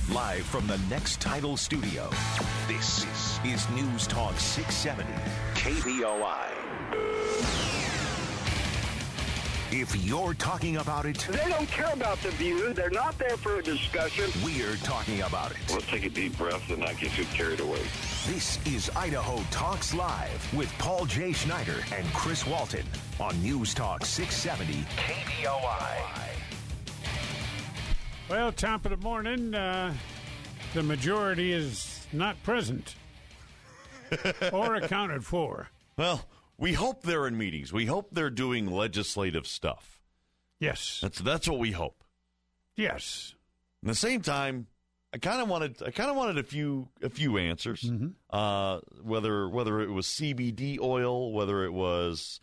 Live from the Next Title studio, this is News Talk 670 KBOI. If you're talking about it, they don't care about the view. They're not there for a discussion. We're talking about it. Let's take a deep breath and not get too carried away. This is Idaho Talks Live with Paul J. Schneider and Chris Walton on News Talk 670 KBOI. Well, top of the morning, the majority is not present or accounted for. Well, we hope they're in meetings. We hope they're doing legislative stuff. Yes. That's what we hope. Yes. At the same time, I kind of wanted a few answers. Mm-hmm. Whether it was CBD oil, whether it was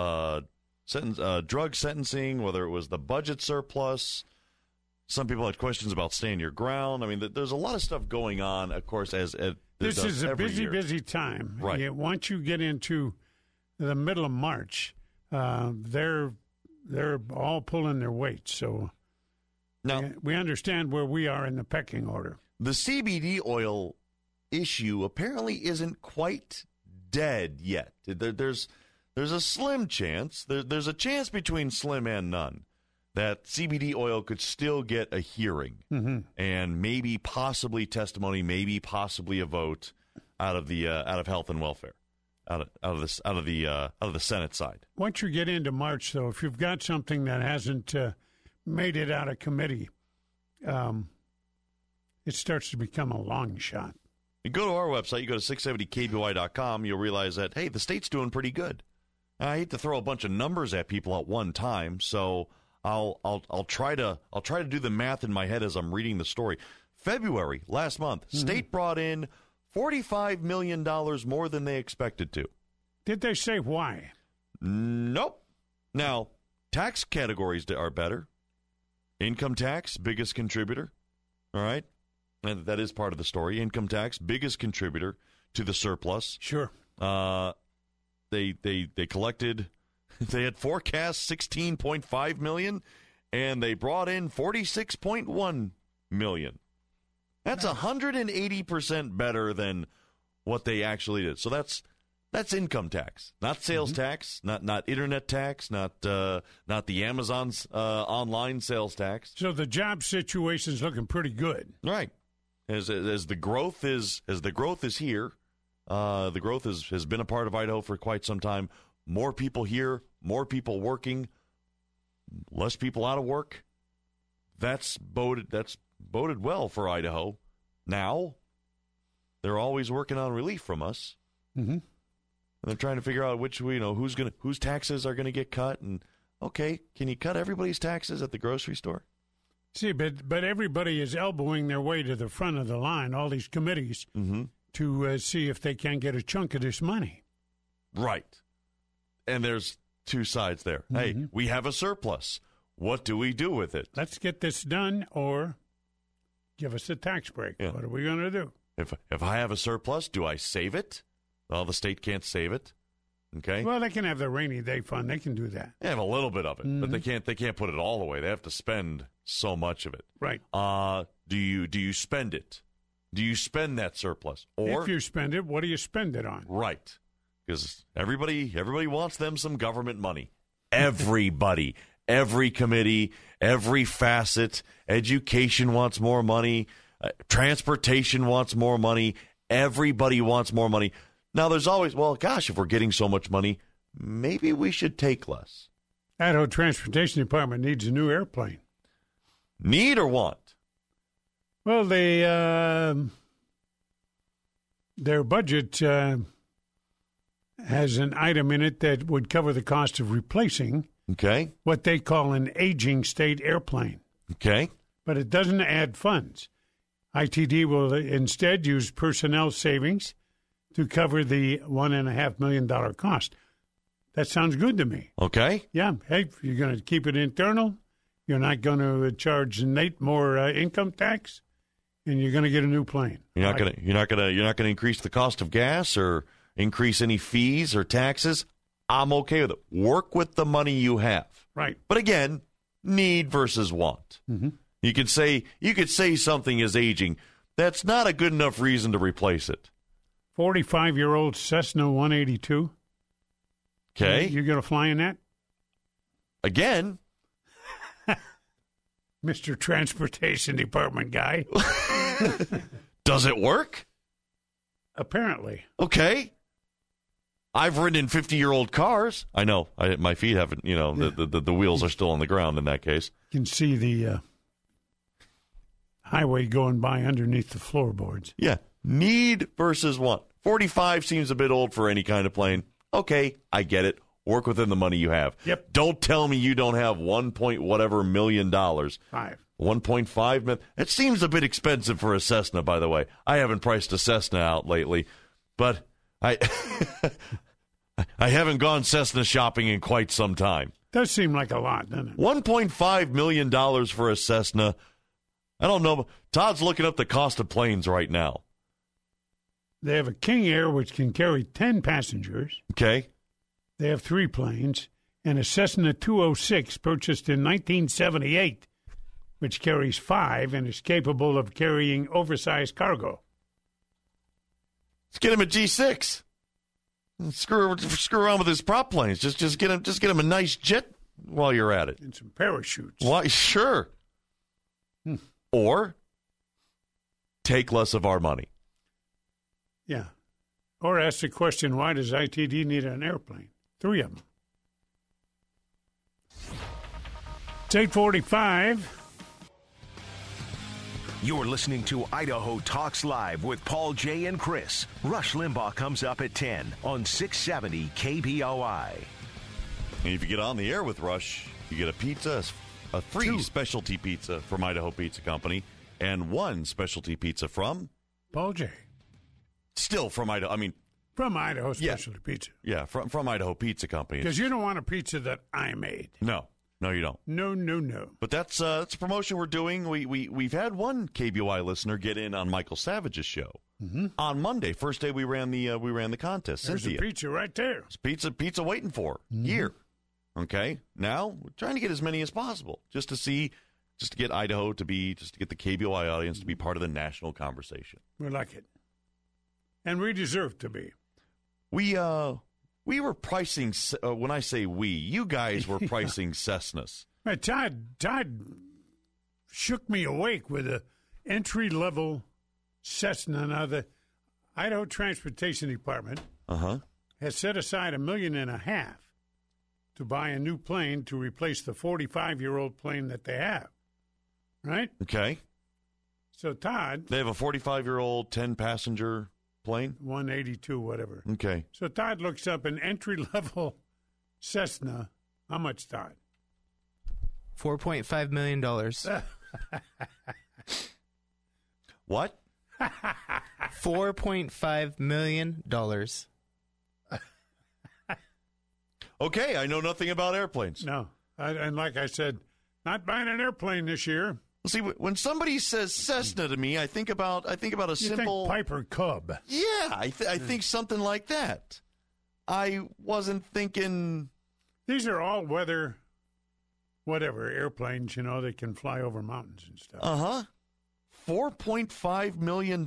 drug sentencing, whether it was the budget surplus. Some people had questions about stand your ground. I mean, there's a lot of stuff going on, of course, as this is a busy time. Right. Once you get into the middle of March, they're all pulling their weight. So now we understand where we are in the pecking order. The CBD oil issue apparently isn't quite dead yet. There's a slim chance. There's a chance between slim and none that CBD oil could still get a hearing and maybe possibly testimony, maybe possibly a vote out of health and welfare, out of the Senate side. Once you get into March, though, if you've got something that hasn't made it out of committee, it starts to become a long shot. You go to our website, you go to 670kby.com, you'll realize that, hey, the state's doing pretty good. I hate to throw a bunch of numbers at people at one time, so I'll try to do the math in my head as I'm reading the story. February, last month, state brought in $45 million more than they expected to. Did they say why? Nope. Now, tax categories are better. Income tax, biggest contributor. All right? And that is part of the story. Income tax, biggest contributor to the surplus. Sure. They collected, they had forecast $16.5 million, and they brought in $46.1 million. That's 180% better than what they actually did. So that's income tax, not sales tax, not internet tax, not the Amazon's online sales tax. So the job situation is looking pretty good, right? As the growth is here, the growth has been a part of Idaho for quite some time. More people here, more people working, less people out of work. That's boded well for Idaho. Now, they're always working on relief from us. Mm-hmm. And they're trying to figure out whose taxes are gonna get cut. And okay, can you cut everybody's taxes at the grocery store? See, but everybody is elbowing their way to the front of the line. All these committees to see if they can get a chunk of this money. Right. And there's two sides there. Hey, we have a surplus. What do we do with it? Let's get this done, or give us a tax break. Yeah. What are we going to do? If I have a surplus, do I save it? Well, the state can't save it. Okay. Well, they can have the rainy day fund. They can do that. They have a little bit of it, but they can't put it all away. They have to spend so much of it. Right. Do you spend it? Do you spend that surplus? Or if you spend it, what do you spend it on? Right. Because everybody wants them some government money. Everybody, every committee, every facet. Education wants more money. Transportation wants more money. Everybody wants more money. Now, there's always, well, gosh, if we're getting so much money, maybe we should take less. Idaho Transportation Department needs a new airplane. Need or want? Well, their budget has an item in it that would cover the cost of replacing what they call an aging state airplane. Okay. But it doesn't add funds. ITD will instead use personnel savings to cover the $1.5 million cost. That sounds good to me. Okay. Yeah. Hey, you're going to keep it internal. You're not going to charge Nate more income tax, and you're going to get a new plane. You're not going to increase the cost of gas or increase any fees or taxes. I'm okay with it. Work with the money you have. Right. But again, need versus want. Mm-hmm. You could say something is aging. That's not a good enough reason to replace it. 45-year-old Cessna 182. Okay. You going to fly in that? Again? Mr. Transportation Department guy. Does it work? Apparently. Okay. I've ridden in 50-year-old cars. I know. My feet haven't, the wheels are still on the ground in that case. You can see the highway going by underneath the floorboards. Yeah. Need versus want. 45 seems a bit old for any kind of plane. Okay, I get it. Work within the money you have. Yep. Don't tell me you don't have $1 million. 1.5 million. It seems a bit expensive for a Cessna, by the way. I haven't priced a Cessna out lately, but I haven't gone Cessna shopping in quite some time. Does seem like a lot, doesn't it? $1.5 million for a Cessna. I don't know. Todd's looking up the cost of planes right now. They have a King Air, which can carry 10 passengers. Okay. They have 3 planes, and a Cessna 206 purchased in 1978, which carries 5 and is capable of carrying oversized cargo. Let's get him a G6. Screw around with his prop planes. Just get him a nice jet while you're at it. And some parachutes. Why? Sure. Or take less of our money. Yeah. Or ask the question, why does ITD need an airplane? 3 of them. It's 8:45. You're listening to Idaho Talks Live with Paul, Jay, and Chris. Rush Limbaugh comes up at 10 on 670 KBOI. And if you get on the air with Rush, you get a pizza, a free 2 specialty pizza from Idaho Pizza Company, and 1 specialty pizza from Paul J. Still from Idaho. I mean, from Idaho Specialty Pizza. Yeah, from Idaho Pizza Company. Because you don't want a pizza that I made. No, you don't. No. But that's a promotion we're doing. We've had one KBOI listener get in on Michael Savage's show on Monday, first day we ran the contest. There's Cynthia. a pizza right there. There's pizza waiting for here. Okay, now we're trying to get as many as possible, just to get Idaho to get the KBOI audience to be part of the national conversation. We like it. And we deserve to be. We were pricing, when I say we, you guys were pricing Cessnas. Todd shook me awake with an entry-level Cessna. Now, the Idaho Transportation Department has set aside $1.5 million to buy a new plane to replace the 45-year-old plane that they have, right? Okay. So, Todd... They have a 45-year-old, 10-passenger... plane? 182, whatever. Okay. So Todd looks up an entry-level Cessna. How much, Todd? $4.5 million. What? $4.5 million. Okay, I know nothing about airplanes. No. And like I said, not buying an airplane this year. See, when somebody says Cessna to me, I think about a simple think Piper Cub. Yeah, I think something like that. I wasn't thinking. These are all weather, whatever airplanes. They can fly over mountains and stuff. $4.5 million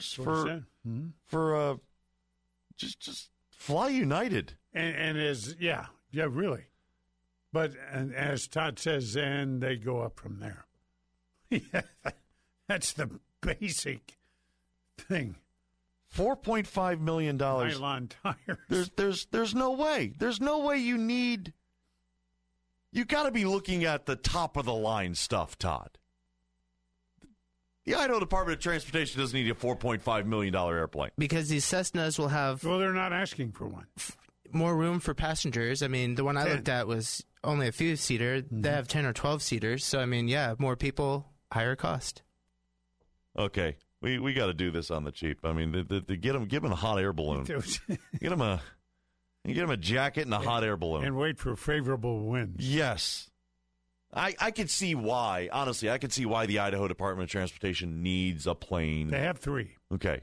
for just Fly United. And really. But and as Todd says, and they go up from there. Yeah, that's the basic thing. $4.5 million. Nylon tires. There's no way. There's no way you need. You got to be looking at the top of the line stuff, Todd. The Idaho Department of Transportation doesn't need a $4.5 million airplane. Because these Cessnas will have... Well, they're not asking for one. More room for passengers. I mean, the one I looked at was only a few-seater. They have 10 or 12-seaters. So, I mean, yeah, more people, higher cost. Okay. We got to do this on the cheap. I mean, give him a hot air balloon. Get him a jacket and a hot air balloon. And wait for favorable winds. Yes. I could see why. Honestly, I could see why the Idaho Department of Transportation needs a plane. They have 3. Okay.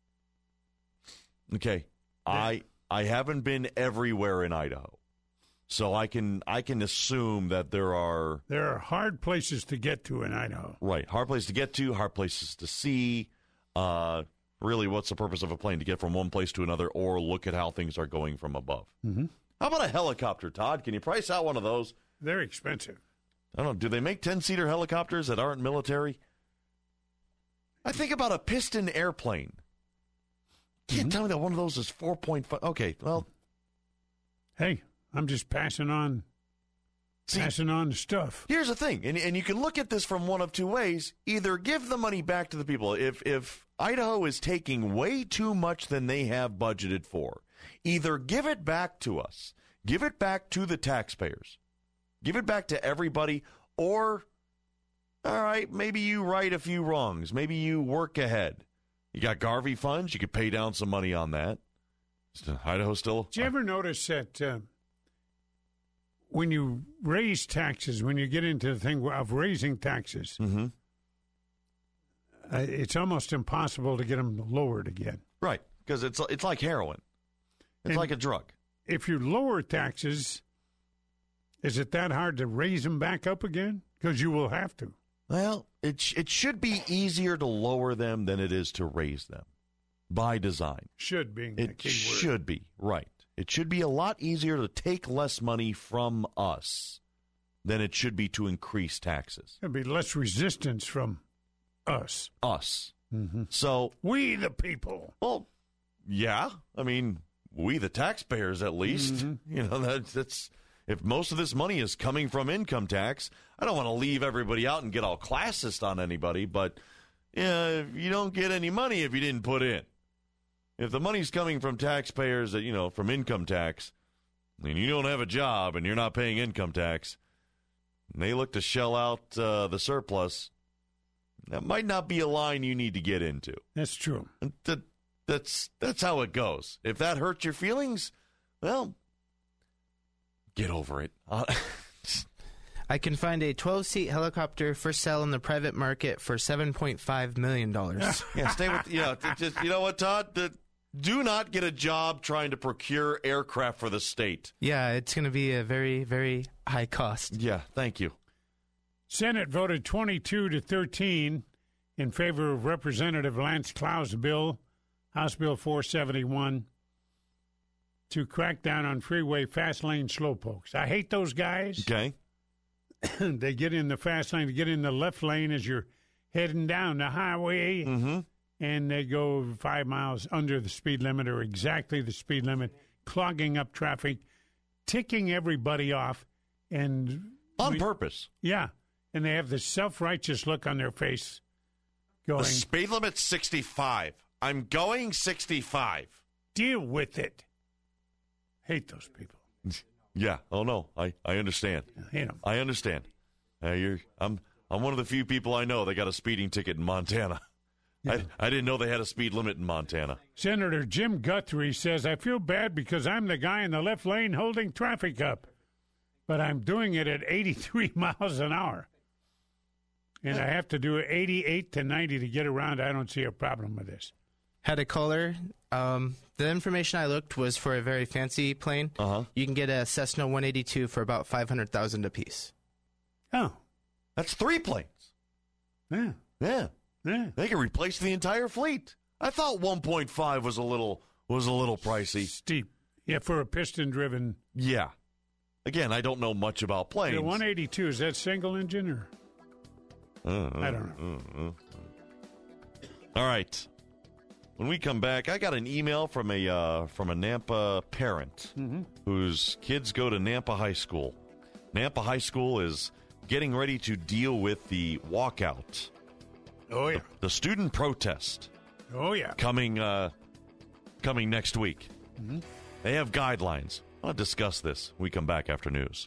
I haven't been everywhere in Idaho. So I can assume that there are hard places to get to in Idaho. Right, hard places to get to, hard places to see. Really, what's the purpose of a plane? To get from one place to another, or look at how things are going from above. Mm-hmm. How about a helicopter, Todd? Can you price out one of those? They're expensive. I don't know. Do they make 10-seater helicopters that aren't military? I think about a piston airplane. Can't tell me that one of those is 4.5. Okay, well. Hey, I'm just passing on the stuff. Here's the thing, and you can look at this from one of two ways. Either give the money back to the people. If Idaho is taking way too much than they have budgeted for, either give it back to us, give it back to the taxpayers, give it back to everybody, or, all right, maybe you right a few wrongs. Maybe you work ahead. You got Garvey funds. You could pay down some money on that. Idaho still. Did you ever notice that when you raise taxes, when you get into the thing of raising taxes, it's almost impossible to get them lowered again. Right, because it's like heroin. It's like a drug. If you lower taxes, is it that hard to raise them back up again? Because you will have to. Well, it should be easier to lower them than it is to raise them, by design. Should be. It should be, right. It should be a lot easier to take less money from us than it should be to increase taxes. There'd be less resistance from us. Us. Mm-hmm. So we the people. Well, yeah. I mean, we the taxpayers at least. Mm-hmm. You know, that's if most of this money is coming from income tax. I don't want to leave everybody out and get all classist on anybody, but you don't get any money if you didn't put in. If the money's coming from taxpayers, that from income tax, and you don't have a job and you're not paying income tax, and they look to shell out the surplus, that might not be a line you need to get into. That's true. That's how it goes. If that hurts your feelings, well, get over it. I can find a 12-seat helicopter for sale in the private market for $7.5 million. Yeah, stay with. Just, you know what, Todd? Do not get a job trying to procure aircraft for the state. Yeah, it's going to be a very, very high cost. Yeah, thank you. Senate voted 22-13 in favor of Representative Lance Clow's bill, House Bill 471, to crack down on freeway fast lane slowpokes. I hate those guys. Okay. They get in the fast lane, they get in the left lane as you're heading down the highway, and they go 5 miles under the speed limit or exactly the speed limit, clogging up traffic, ticking everybody off. And on purpose. Yeah. And they have this self-righteous look on their face going, the speed limit's 65. I'm going 65. Deal with it. Hate those people. Yeah. Oh no. I understand. I hate them. I understand. I'm one of the few people I know that got a speeding ticket in Montana. Yeah. I didn't know they had a speed limit in Montana. Senator Jim Guthrie says, I feel bad because I'm the guy in the left lane holding traffic up, but I'm doing it at 83 miles an hour. And I have to do it 88 to 90 to get around. I don't see a problem with this. Had a caller. The information I looked was for a very fancy plane. You can get a Cessna 182 for about $500,000 a piece. Oh, that's 3 planes. Yeah. They can replace the entire fleet. I thought 1.5 was a little pricey. Steep. Yeah, for a piston-driven. Yeah. Again, I don't know much about planes. The 182, is that single engine or? I don't know. All right. When we come back, I got an email from a Nampa parent whose kids go to Nampa High School. Nampa High School is getting ready to deal with the walkout. Oh yeah, the student protest. Oh yeah, coming next week. They have guidelines. I'll discuss this when we come back after news.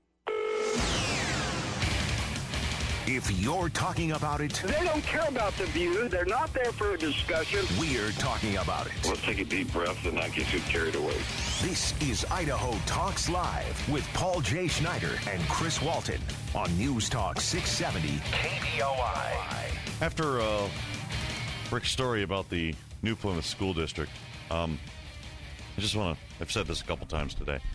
If you're talking about it, they don't care about the view. They're not there for a discussion. We're talking about it. Let's take a deep breath and not get too carried away. This is Idaho Talks Live with Paul J. Schneider and Chris Walton on News Talk 670 KBOI. After Rick's story about the New Plymouth School District, I just want to, I've said this a couple times today,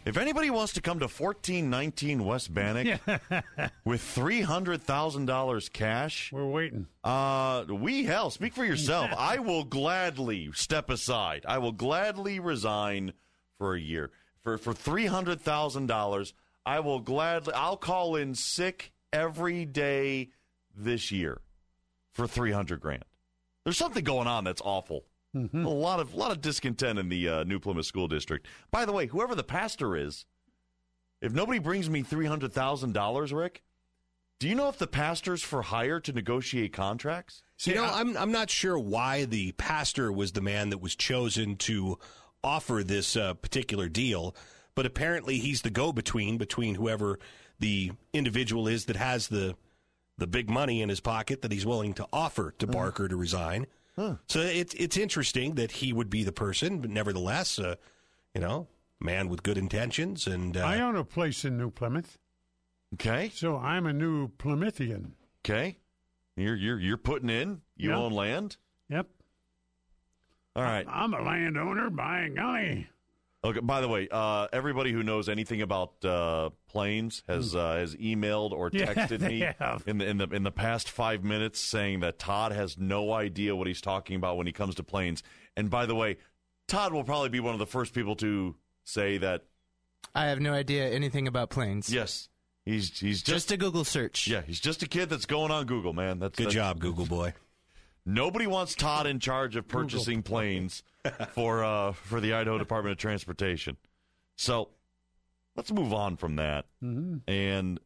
If anybody wants to come to 1419 West Bannock with $300,000 cash, we're waiting. Speak for yourself. I will gladly step aside. I will gladly resign for a year. For $300,000, I'll call in sick every day this year for $300,000. There's something going on that's awful. Mm-hmm. A lot of discontent in the New Plymouth School District. By the way, whoever the pastor is, if nobody brings me $300,000, Rick, do you know if the pastor's for hire to negotiate contracts? See, I'm not sure why the pastor was the man that was chosen to offer this particular deal, but apparently he's the go-between between whoever the individual is that has the big money in his pocket that he's willing to offer to Barker to resign. Huh. So it's interesting that he would be the person, but nevertheless, man with good intentions. And I own a place in New Plymouth. Okay, so I'm a New Plymouthian. Okay, you're putting in. You own land. Yep. All right. I'm a landowner, by golly. Okay. By the way, everybody who knows anything about planes has emailed or texted me in the past 5 minutes saying that Todd has no idea what he's talking about when he comes to planes. And by the way, Todd will probably be one of the first people to say that I have no idea anything about planes. Yes, he's just a Google search. Yeah, he's just a kid that's going on Google, man. Good job, Google boy. Nobody wants Todd in charge of purchasing planes for the Idaho Department of Transportation. So let's move on from that. Mm-hmm. And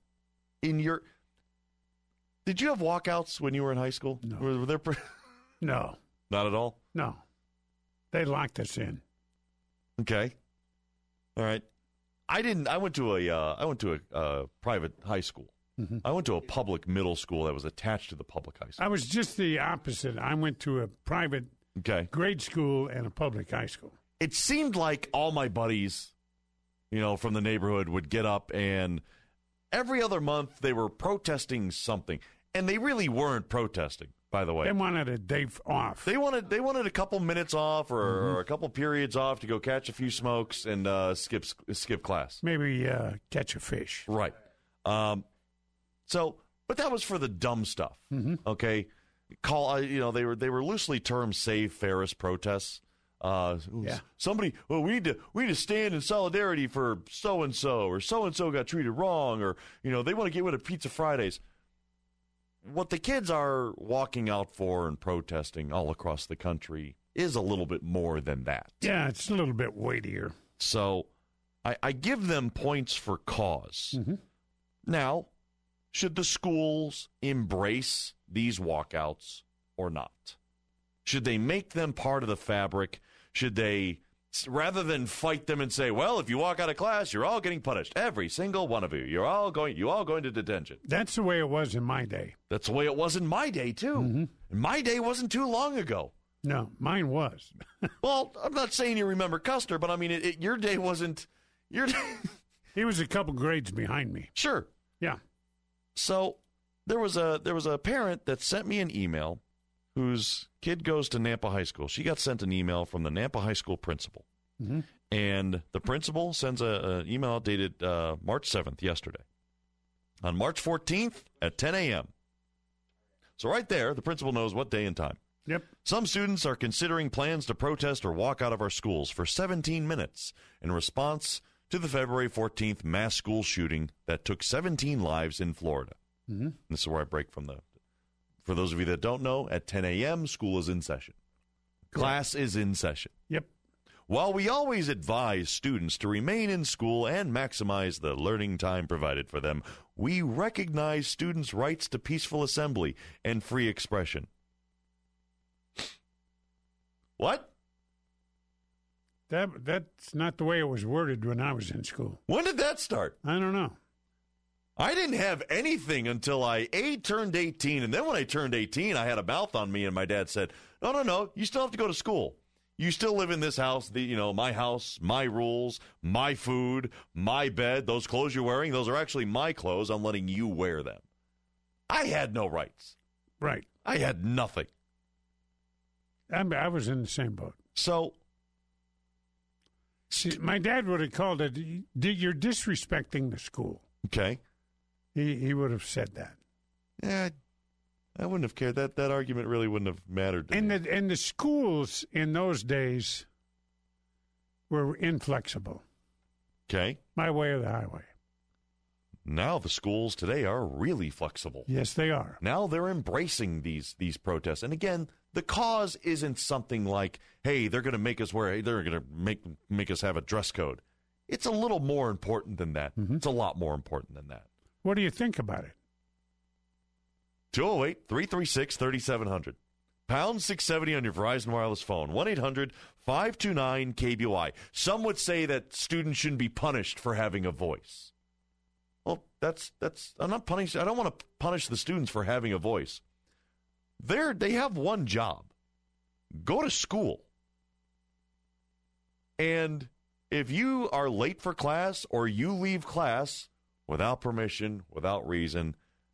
did you have walkouts when you were in high school? No. Were there No. Not at all? No. They locked us in. Okay. All right. I went to a private high school. Mm-hmm. I went to a public middle school that was attached to the public high school. I was just the opposite. I went to a private grade school and a public high school. It seemed like all my buddies, from the neighborhood would get up, and every other month they were protesting something. And they really weren't protesting, by the way. They wanted a day off. They wanted a couple minutes off or a couple periods off to go catch a few smokes and skip class. Maybe catch a fish. Right. But that was for the dumb stuff. Mm-hmm. Okay, they were loosely termed "Save Ferris" protests. Somebody, we need to stand in solidarity for so and so, or so and so got treated wrong, or they want to get rid of Pizza Fridays. What the kids are walking out for and protesting all across the country is a little bit more than that. Yeah, it's a little bit weightier. So, I give them points for cause. Mm-hmm. Now, should the schools embrace these walkouts or not? Should they make them part of the fabric? Should they, rather than fight them and say, well, if you walk out of class, you're all getting punished, every single one of you, you all going to detention? That's the way it was in my day. That's the way it was in my day, too. Mm-hmm. And my day wasn't too long ago. No, mine was. Well, I'm not saying you remember Custer, but I mean, your day wasn't your day. He was a couple grades behind me. Sure. Yeah. So there was a parent that sent me an email whose kid goes to Nampa High School. She got sent an email from the Nampa High School principal. Mm-hmm. And the principal sends an email dated March 7th, yesterday. On March 14th at 10 a.m. So right there, the principal knows what day and time. Yep. Some students are considering plans to protest or walk out of our schools for 17 minutes in response to the February 14th mass school shooting that took 17 lives in Florida. Mm-hmm. This is where I break from for those of you that don't know, at 10 a.m., school is in session. Class is in session. Yep. While we always advise students to remain in school and maximize the learning time provided for them, we recognize students' rights to peaceful assembly and free expression. What? That's not the way it was worded when I was in school. When did that start? I don't know. I didn't have anything until I turned 18, and then when I turned 18, I had a mouth on me, and my dad said, no, you still have to go to school. You still live in this house, my house, my rules, my food, my bed. Those clothes you're wearing, those are actually my clothes. I'm letting you wear them. I had no rights. Right. I had nothing. I was in the same boat. So See, my dad would have called it, you're disrespecting the school. Okay. He would have said that. Yeah, I wouldn't have cared. That argument really wouldn't have mattered to me. And the schools in those days were inflexible. Okay. My way or the highway. Now the schools today are really flexible. Yes, they are. Now they're embracing these protests. And again, the cause isn't something like, hey, they're going to make us wear, they're going to make us have a dress code. It's a little more important than that. Mm-hmm. It's a lot more important than that. What do you think about it? 208-336-3700. Pound 670 on your Verizon Wireless phone. 1-800-529-KBOI. Some would say that students shouldn't be punished for having a voice. Well, that's I'm not punishing. I don't want to punish the students for having a voice. They have one job. Go to school. And if you are late for class or you leave class without permission, without reason,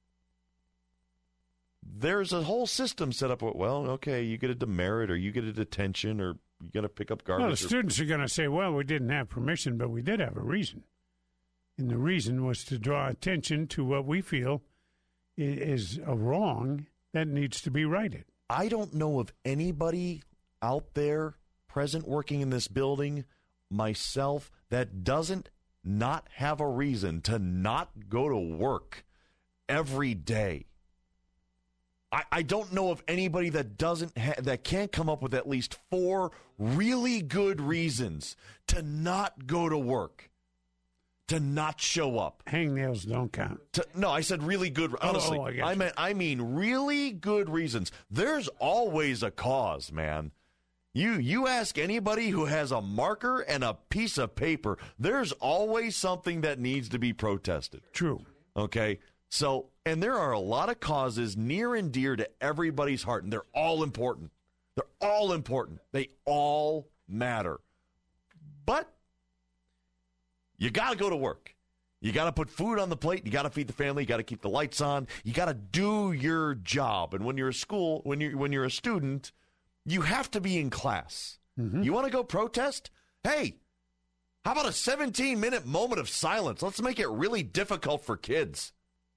there's a whole system set up. Well, okay, you get a demerit or you get a detention or you got to pick up garbage. Well, the students are going to say, well, we didn't have permission, but we did have a reason. And the reason was to draw attention to what we feel is a wrong that needs to be righted. I don't know of anybody out there present working in this building, myself, that doesn't not have a reason to not go to work every day. I don't know of anybody that that can't come up with at least 4 really good reasons to not go to work, to not show up. Hangnails don't count. No, I said really good. Honestly, I mean really good reasons. There's always a cause, man. You ask anybody who has a marker and a piece of paper, there's always something that needs to be protested. True. Okay? So, and there are a lot of causes near and dear to everybody's heart, and they're all important. They're all important. They all matter. But you got to go to work. You got to put food on the plate. You got to feed the family. You got to keep the lights on. You got to do your job. And when you're when you're a student, you have to be in class. Mm-hmm. You want to go protest? Hey, how about a 17-minute moment of silence? Let's make it really difficult for kids.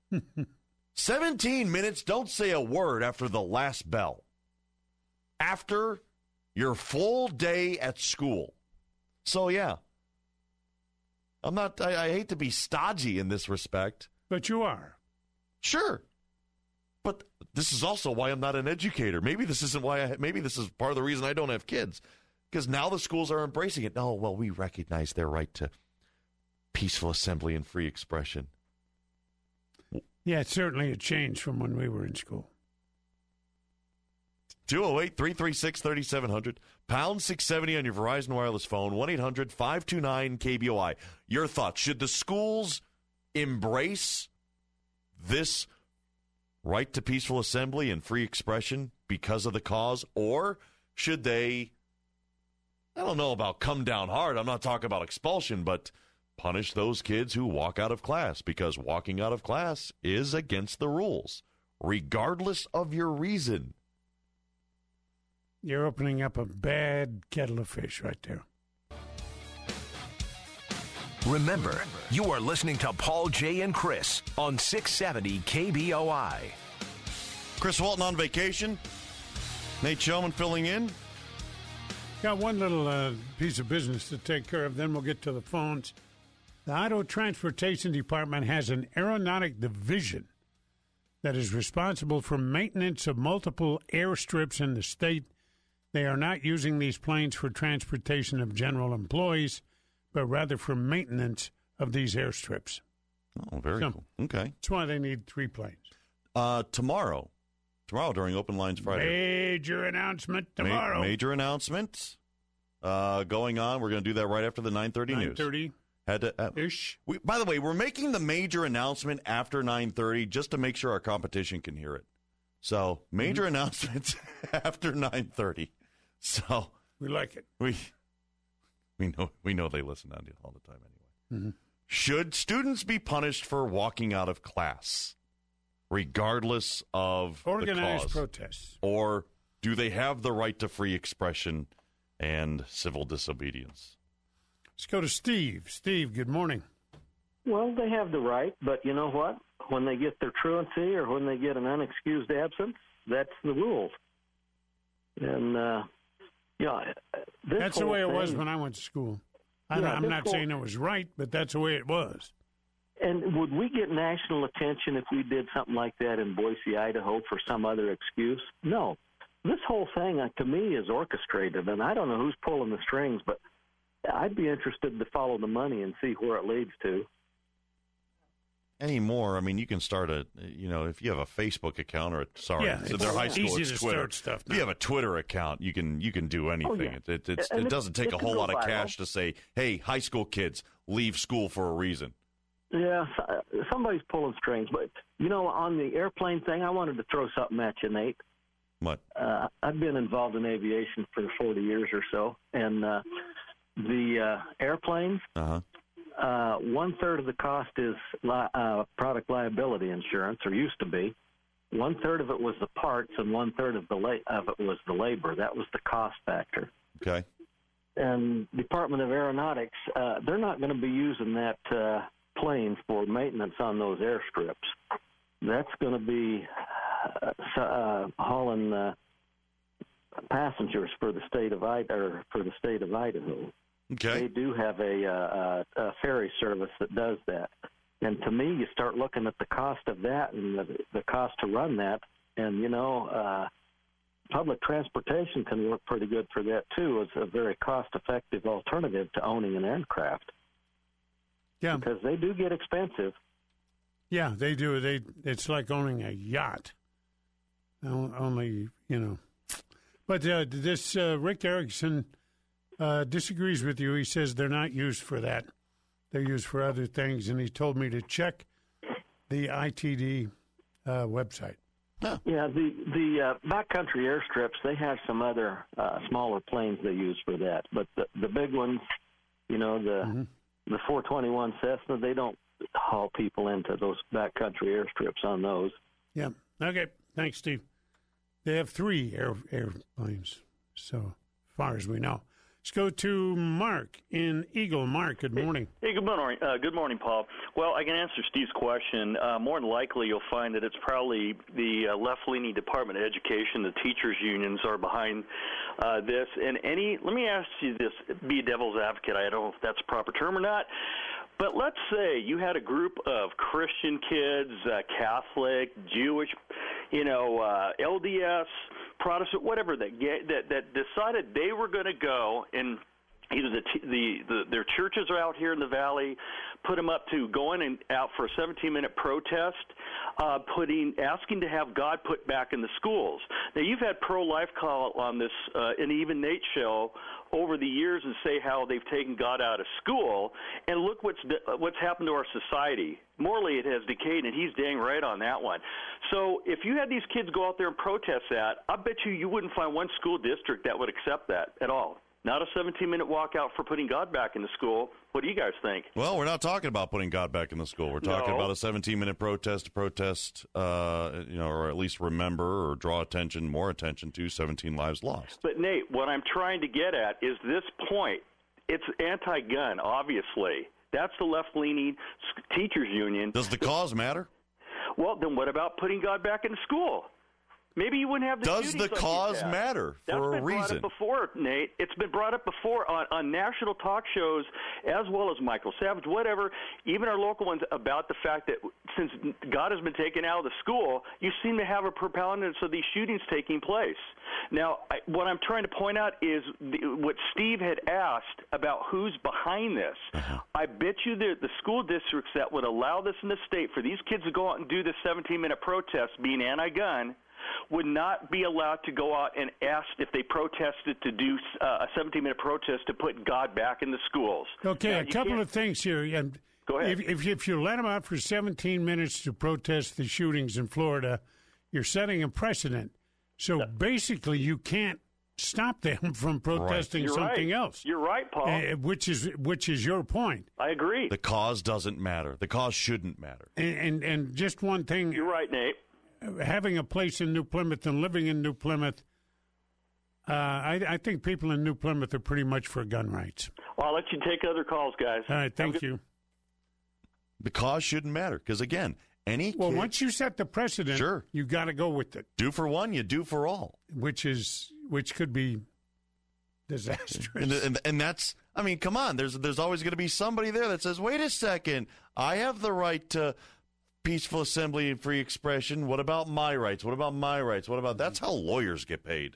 17 minutes, don't say a word after the last bell. After your full day at school. So, yeah. I hate to be stodgy in this respect. But you are. Sure. But this is also why I'm not an educator. Maybe this isn't why maybe this is part of the reason I don't have kids. Because now the schools are embracing it. Oh, well, we recognize their right to peaceful assembly and free expression. Yeah, it's certainly a change from when we were in school. 208-336-3700. Pound 670 on your Verizon Wireless phone. 1-800-529-KBOI. Your thoughts. Should the schools embrace this right to peaceful assembly and free expression because of the cause? Or should they, I don't know about come down hard. I'm not talking about expulsion, but punish those kids who walk out of class, because walking out of class is against the rules, regardless of your reason. You're opening up a bad kettle of fish right there. Remember, you are listening to Paul, Jay, and Chris on 670 KBOI. Chris Walton on vacation. Nate Showman filling in. Got one little piece of business to take care of, then we'll get to the phones. The Idaho Transportation Department has an aeronautic division that is responsible for maintenance of multiple airstrips in the state. They are not using these planes for transportation of general employees, but rather for maintenance of these airstrips. Oh, very cool. Okay. That's why they need 3 planes. Tomorrow during Open Lines Friday. Major announcement tomorrow. Major announcement going on. We're going to do that right after the 9:30 news. 9:30. Ish. By the way, we're making the major announcement after 9:30 just to make sure our competition can hear it. So, major announcements after 9:30. So we like it. We know they listen all the time anyway. Mm-hmm. Should students be punished for walking out of class, regardless of organized the cause? Protests, or do they have the right to free expression and civil disobedience? Let's go to Steve. Steve, good morning. Well, they have the right, but you know what? When they get their truancy or when they get an unexcused absence, that's the rules. And, that's the way it was when I went to school. I'm not saying it was right, but that's the way it was. And would we get national attention if we did something like that in Boise, Idaho for some other excuse? No. This whole thing, to me, is orchestrated, and I don't know who's pulling the strings, but I'd be interested to follow the money and see where it leads to. Anymore, I mean, you can start if you have a Facebook account or their high school, easy it's to Twitter. Start stuff now. If you have a Twitter account, you can do anything. Oh, yeah. It doesn't take a whole lot of cash to say, hey, high school kids, leave school for a reason. Yeah, somebody's pulling strings. But, on the airplane thing, I wanted to throw something at you, Nate. What? I've been involved in aviation for 40 years or so, and the airplanes, 1/3 of the cost is product liability insurance, or used to be. 1/3 of it was the parts, and 1/3 of it was the labor. That was the cost factor. Okay. And Department of Aeronautics, they're not going to be using that plane for maintenance on those airstrips. That's going to be hauling passengers for the state of Idaho. Okay. They do have a ferry service that does that. And to me, you start looking at the cost of that and the cost to run that, and, public transportation can work pretty good for that, too, as a very cost-effective alternative to owning an aircraft. Yeah. Because they do get expensive. Yeah, they do. It's like owning a yacht. Only, But this Rick Erickson disagrees with you. He says they're not used for that. They're used for other things, and he told me to check the ITD website. Huh. Yeah, the backcountry airstrips, they have some other smaller planes they use for that. But the big ones, the 421 Cessna, they don't haul people into those backcountry airstrips on those. Yeah. Okay. Thanks, Steve. They have 3 airplanes, so far as we know. Let's go to Mark in Eagle. Mark, good morning. Hey, good morning. Good morning, Paul. Well, I can answer Steve's question. More than likely, you'll find that it's probably the left-leaning Department of Education, the teachers' unions, are behind this. And let me ask you this, be a devil's advocate. I don't know if that's a proper term or not. But let's say you had a group of Christian kids, Catholic, Jewish, LDS, Protestant, whatever, that decided they were going to go and either their churches are out here in the valley, put them up to going out for a 17-minute protest, asking to have God put back in the schools. Now, you've had pro-life call on this, and even Nate show over the years, and say how they've taken God out of school, and look what's happened to our society. Morally, it has decayed, and he's dang right on that one. So if you had these kids go out there and protest that, I bet you wouldn't find one school district that would accept that at all. Not a 17-minute walkout for putting God back in the school. What do you guys think? Well, we're not talking about putting God back in the school. We're talking about a 17-minute protest, or at least remember or draw more attention to 17 lives lost. But, Nate, what I'm trying to get at is this point. It's anti-gun, obviously. That's the left-leaning teachers union. Does the cause matter? Well, then what about putting God back in school? Maybe you wouldn't have the Does the cause matter for a reason? That's been brought up before, Nate. It's been brought up before on national talk shows, as well as Michael Savage, whatever, even our local ones, about the fact that since God has been taken out of the school, you seem to have a preponderance of these shootings taking place. Now, what I'm trying to point out is what Steve had asked about who's behind this. I bet you the school districts that would allow this in the state for these kids to go out and do this 17-minute protest being anti-gun would not be allowed to go out and ask if they protested to do a 17-minute protest to put God back in the schools. Okay, now, a couple of things here. Go ahead. If you let them out for 17 minutes to protest the shootings in Florida, you're setting a precedent. So basically, you can't stop them from protesting something else. You're right, Paul. Which is your point. I agree. The cause doesn't matter. The cause shouldn't matter. And just one thing. You're right, Nate. Having a place in New Plymouth and living in New Plymouth, I think people in New Plymouth are pretty much for gun rights. Well, I'll let you take other calls, guys. All right, thank you. The cause shouldn't matter because, again, any kid, once you set the precedent, sure, you got to go with it. Do for one, you do for all. Which could be disastrous. And that's, I mean, come on. There's always going to be somebody there that says, wait a second, I have the right to peaceful assembly and free expression. What about my rights? What about my rights? What about, that's how lawyers get paid.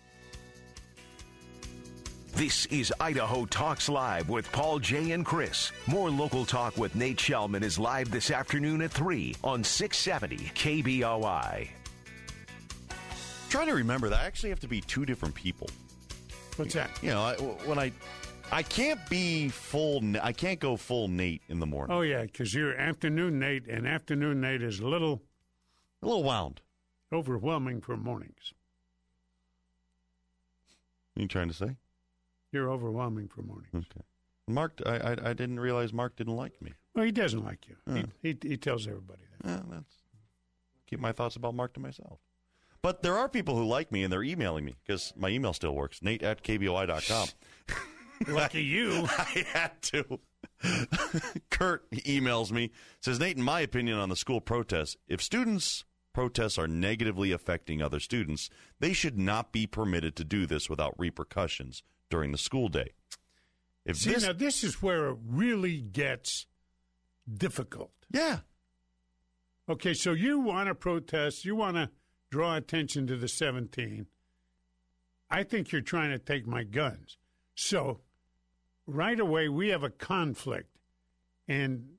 This is Idaho Talks Live with Paul, Jay, and Chris. More local talk with Nate Shellman is live this afternoon at 3 on 670 KBOI. Trying to remember that I actually have to be two different people. What's that? You know, I can't be full. I can't go full Nate in the morning. Oh yeah, because you're afternoon Nate, and afternoon Nate is a little wound, overwhelming for mornings. What are you trying to say? You're overwhelming for mornings. Okay. Mark, I didn't realize Mark didn't like me. Well, he doesn't like you. He tells everybody that. That's keep my thoughts about Mark to myself. But there are people who like me, and they're emailing me because my email still works, nate@kboi.com. Lucky you. I had to. Kurt emails me, says, Nate, in my opinion on the school protests, if students' protests are negatively affecting other students, they should not be permitted to do this without repercussions during the school day. Now this is where it really gets difficult. Yeah. Okay, so you want to protest, you want to draw attention to the 17. I think you're trying to take my guns. So right away we have a conflict. And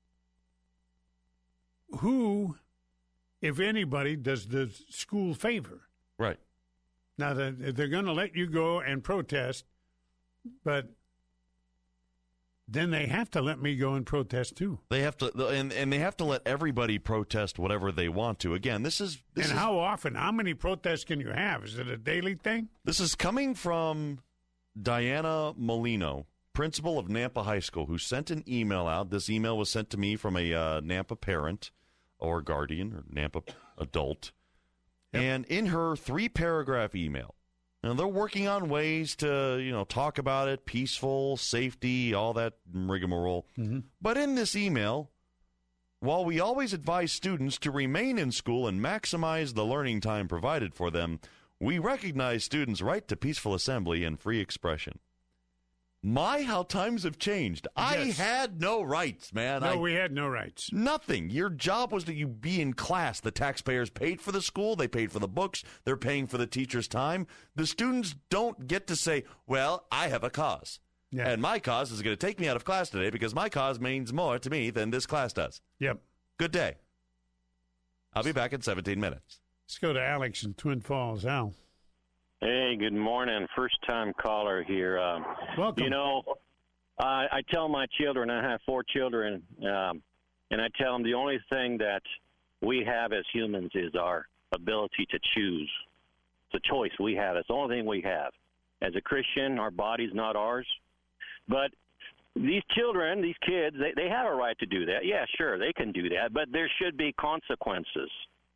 who, if anybody, does the school favor? Right. Now, they're going to let you go and protest, but then they have to let me go and protest too. They have to, and they have to let everybody protest whatever they want to. Again, this is how often? How many protests can you have? Is it a daily thing? This is coming from Diana Molino, principal of Nampa High School, who sent an email out. This email was sent to me from a Nampa parent or guardian or Nampa adult. Yep. And in her 3-paragraph email, and they're working on ways to, talk about it, peaceful, safety, all that rigmarole. Mm-hmm. But in this email, while we always advise students to remain in school and maximize the learning time provided for them, we recognize students' right to peaceful assembly and free expression. My, how times have changed. Yes. I had no rights, man. No, we had no rights. Nothing. Your job was to be in class. The taxpayers paid for the school. They paid for the books. They're paying for the teacher's time. The students don't get to say, well, I have a cause. Yeah. And my cause is going to take me out of class today because my cause means more to me than this class does. Yep. Good day. I'll be back in 17 minutes. Let's go to Alex in Twin Falls. Al. Hey, good morning. First-time caller here. Welcome. I tell my children, I have 4 children, and I tell them the only thing that we have as humans is our ability to choose. It's a choice we have. It's the only thing we have. As a Christian, our body's not ours. But these children, these kids, they have a right to do that. Yeah, sure, they can do that, but there should be consequences.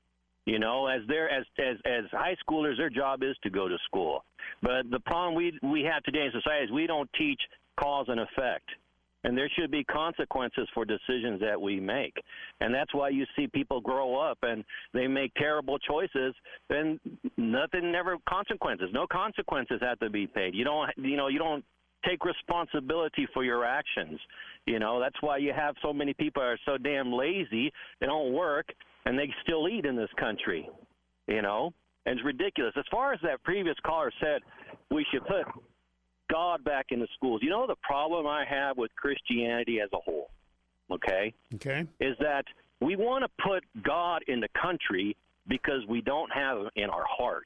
As high schoolers, their job is to go to school. But the problem we have today in society is we don't teach cause and effect. And there should be consequences for decisions that we make. And that's why you see people grow up and they make terrible choices and never consequences. No consequences have to be paid. You don't take responsibility for your actions. That's why you have so many people that are so damn lazy, they don't work, and they still eat in this country, and it's ridiculous. As far as that previous caller said, we should put God back in the schools. The problem I have with Christianity as a whole, okay, is that we want to put God in the country because we don't have him in our heart.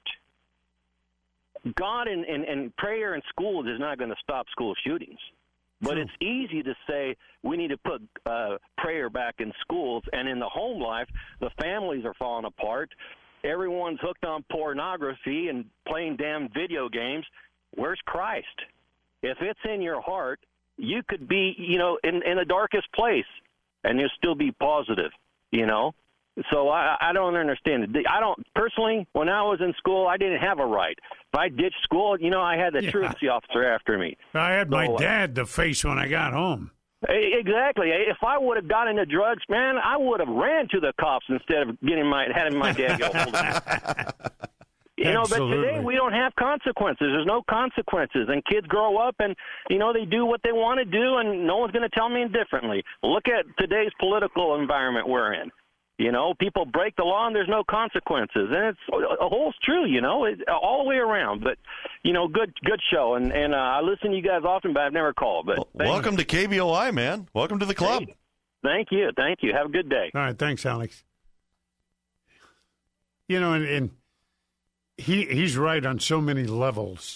God and prayer in schools is not going to stop school shootings. But it's easy to say we need to put prayer back in schools, and in the home life, the families are falling apart. Everyone's hooked on pornography and playing damn video games. Where's Christ? If it's in your heart, you could be, in the darkest place, and you'll still be positive, So I don't understand it. I don't personally. When I was in school, I didn't have a right. If I ditched school, I had the truancy officer after me. I had my dad to face when I got home. Exactly. If I would have got into drugs, man, I would have ran to the cops instead of having my dad get hold of me. But today we don't have consequences. There's no consequences, and kids grow up and they do what they want to do, and no one's going to tell me differently. Look at today's political environment we're in. People break the law and there's no consequences, and it's a whole true. It's all the way around. But good show, and I listen to you guys often, but I've never called. But welcome to KBOI, man. Welcome to the club. Hey, thank you. Have a good day. All right, thanks, Alex. And he's right on so many levels.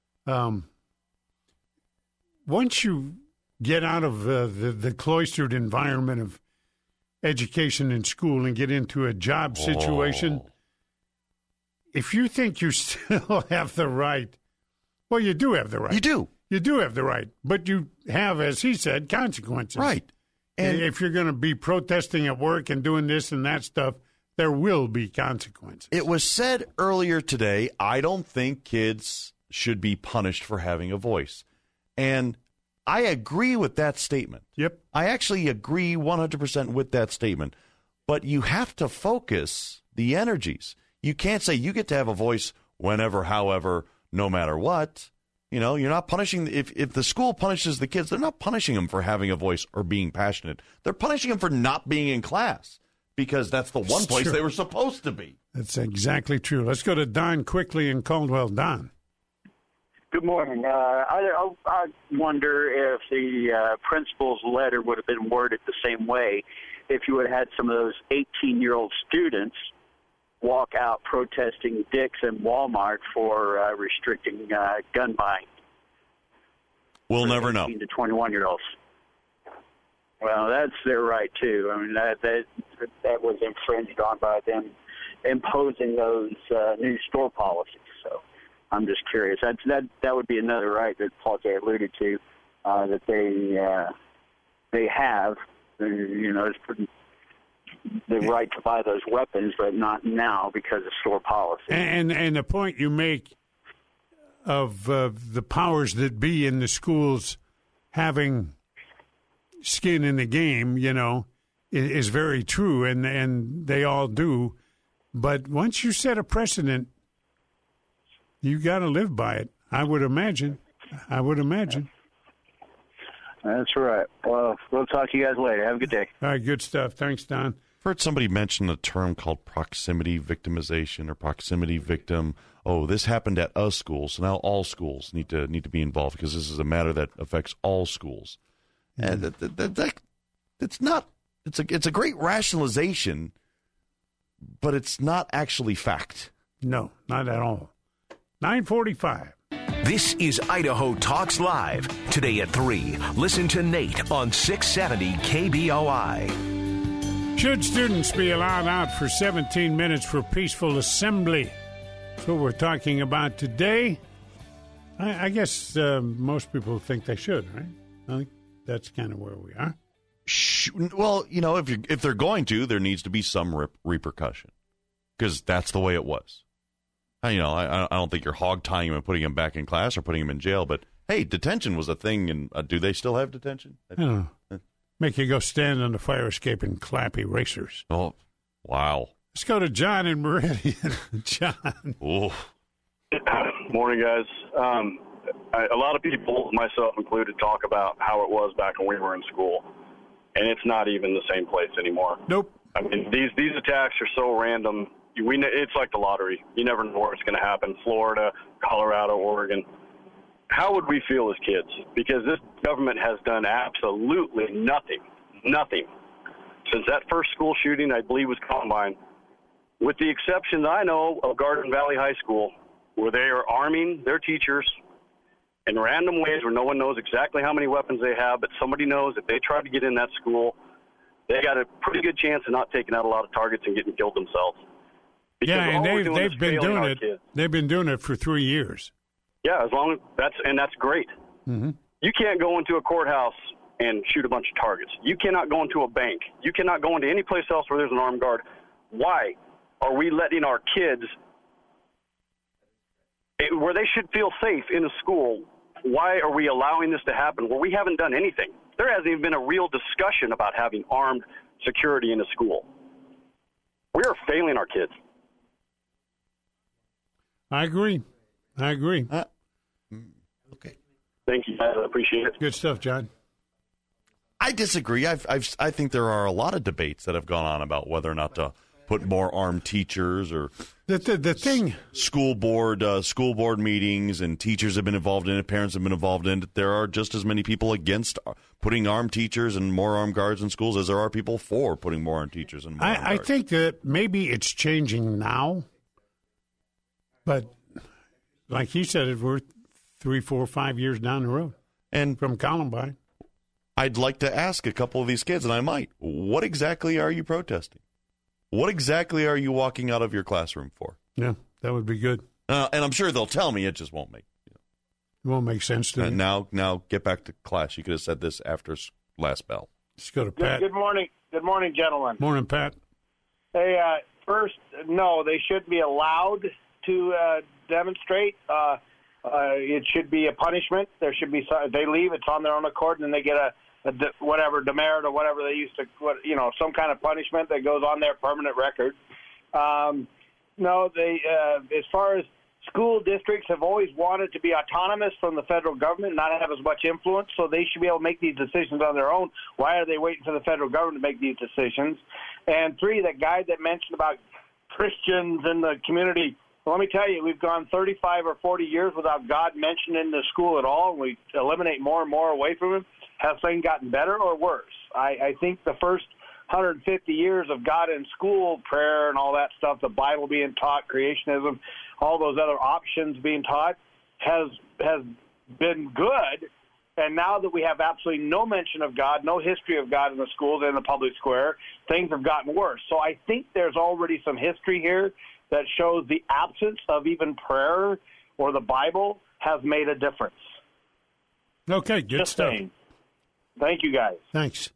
Once you get out of the cloistered environment of education in school and get into a job situation, if you think you still have the right, well, you do have the right. You do. You do have the right, but you have, as he said, consequences. Right. And if you're going to be protesting at work and doing this and that stuff, there will be consequences. It was said earlier today, I don't think kids should be punished for having a voice. And I agree with that statement. Yep. I actually agree 100% with that statement. But you have to focus the energies. You can't say you get to have a voice whenever, however, no matter what. You're not punishing. If the school punishes the kids, they're not punishing them for having a voice or being passionate. They're punishing them for not being in class because that's the one place they were supposed to be. That's exactly true. Let's go to Don quickly in Caldwell. Don. Good morning. I wonder if the principal's letter would have been worded the same way if you would have had some of those 18-year-old students walk out protesting Dick's and Walmart for restricting gun buying. We'll never know. 18 to 21-year-olds. Well, that's their right, too. I mean, that was infringed on by them imposing those new store policies. So I'm just curious. That would be another right that Paul J. alluded to, that they have. It's pretty, the right to buy those weapons, but not now because of store policy. And the point you make of the powers that be in the schools having skin in the game, is very true, and they all do. But once you set a precedent, you got to live by it. I would imagine. That's right. Well, we'll talk to you guys later. Have a good day. All right, good stuff. Thanks, Don. I've heard somebody mention a term called proximity victimization or proximity victim. Oh, this happened at a school, so now all schools need to be involved because this is a matter that affects all schools. And it's not. It's a great rationalization, but it's not actually fact. No, not at all. 9:45. This is Idaho Talks Live. Today at 3, listen to Nate on 670 KBOI. Should students be allowed out for 17 minutes for peaceful assembly? That's what we're talking about today. I guess most people think they should, right? I think that's kind of where we are. Well, if they're going to, there needs to be some repercussion because that's the way it was. I don't think you're hog tying him and putting him back in class or putting him in jail, but hey, detention was a thing, and do they still have detention? I don't know. Make you go stand on the fire escape and clap erasers. Oh, wow. Let's go to John in Meridian. John. Oh. Morning, guys. A lot of people, myself included, talk about how it was back when we were in school, and it's not even the same place anymore. Nope. I mean, these attacks are so random. It's like the lottery. You never know where it's going to happen. Florida, Colorado, Oregon. How would we feel as kids? Because this government has done absolutely nothing since that first school shooting, I believe, was Columbine, with the exception that I know of Garden Valley High School, where they are arming their teachers in random ways where no one knows exactly how many weapons they have, but somebody knows if they try to get in that school, they got a pretty good chance of not taking out a lot of targets and getting killed themselves. Because and they've been doing it. Kids. They've been doing it for 3 years. Yeah, as long as that's great. Mm-hmm. You can't go into a courthouse and shoot a bunch of targets. You cannot go into a bank. You cannot go into any place else where there's an armed guard Why are we letting our kids, where they should feel safe in a school, why are we allowing this to happen where we haven't done anything? There hasn't even been a real discussion about having armed security in a school. We are failing our kids. I agree. Okay. Thank you, guys. I appreciate it. Good stuff, John. I disagree. I think there are a lot of debates that have gone on about whether or not to put more armed teachers or the thing. School board meetings, and teachers have been involved in it. Parents have been involved in it. There are just as many people against putting armed teachers and more armed guards in schools as there are people for putting more armed teachers and more armed guards. I think that maybe it's changing now, but like he said, we're 3, 4, 5 years down the road, and from Columbine. I'd like to ask a couple of these kids, and I might. What exactly are you protesting? What exactly are you walking out of your classroom for? Yeah, that would be good. And I'm sure they'll tell me. It just won't make. It won't make sense to me. Now get back to class. You could have said this after last bell. Let's go to Pat. Good morning, gentlemen. Morning, Pat. Hey, first, no, they shouldn't be allowed to demonstrate. It should be a punishment. There should be they leave. It's on their own accord, and then they get a demerit or whatever they used to, some kind of punishment that goes on their permanent record. No, they as far as school districts have always wanted to be autonomous from the federal government, not have as much influence, so they should be able to make these decisions on their own. Why are they waiting for the federal government to make these decisions? And 3, that guy that mentioned about Christians in the community, well, let me tell you, we've gone 35 or 40 years without God mentioned in the school at all, and we eliminate more and more away from him. Has things gotten better or worse? I think the first 150 years of God in school, prayer and all that stuff, the Bible being taught, creationism, all those other options being taught, has been good. And now that we have absolutely no mention of God, no history of God in the schools and in the public square, things have gotten worse. So I think there's already some history here that shows the absence of even prayer or the Bible has made a difference. Okay, good Just stuff. saying. Thank you, guys. Thanks.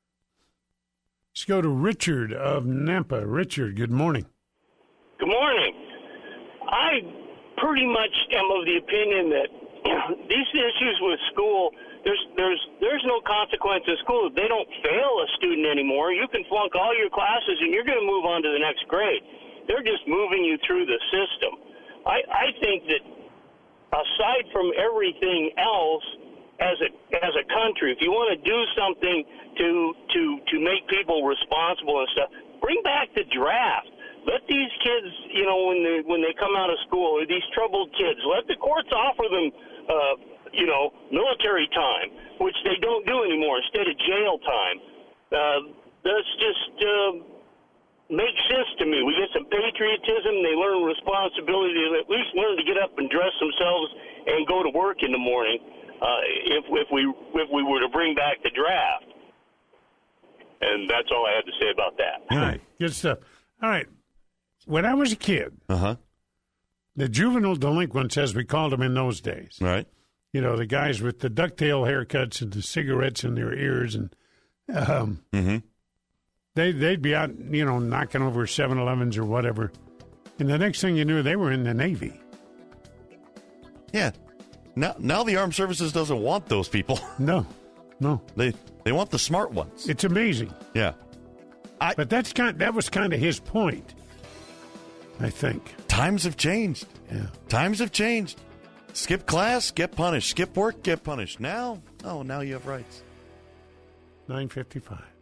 Let's go to Richard of Nampa. Richard, good morning. Good morning. I pretty much am of the opinion that these issues with school, there's no consequence in school. They don't fail a student anymore. You can flunk all your classes and you're going to move on to the next grade. They're just moving you through the system. I think that aside from everything else, as a country, if you want to do something to make people responsible and stuff, bring back the draft. Let these kids, when they come out of school, or these troubled kids, let the courts offer them, military time, which they don't do anymore, instead of jail time. That's just makes sense to me. We get some patriotism. They learn responsibility. They at least learn to get up and dress themselves and go to work in the morning. If we were to bring back the draft. And that's all I had to say about that. All right, good stuff. All right, when I was a kid, the juvenile delinquents, as we called them in those days, right? The guys with the ducktail haircuts and the cigarettes in their ears, and they'd be out, knocking over 7-Elevens or whatever, and the next thing you knew, they were in the Navy. Yeah. Now the armed services doesn't want those people. No. They want the smart ones. It's amazing. Yeah. But that was kind of his point, I think. Times have changed. Yeah. Times have changed. Skip class, get punished. Skip work, get punished. Now you have rights. 9:55.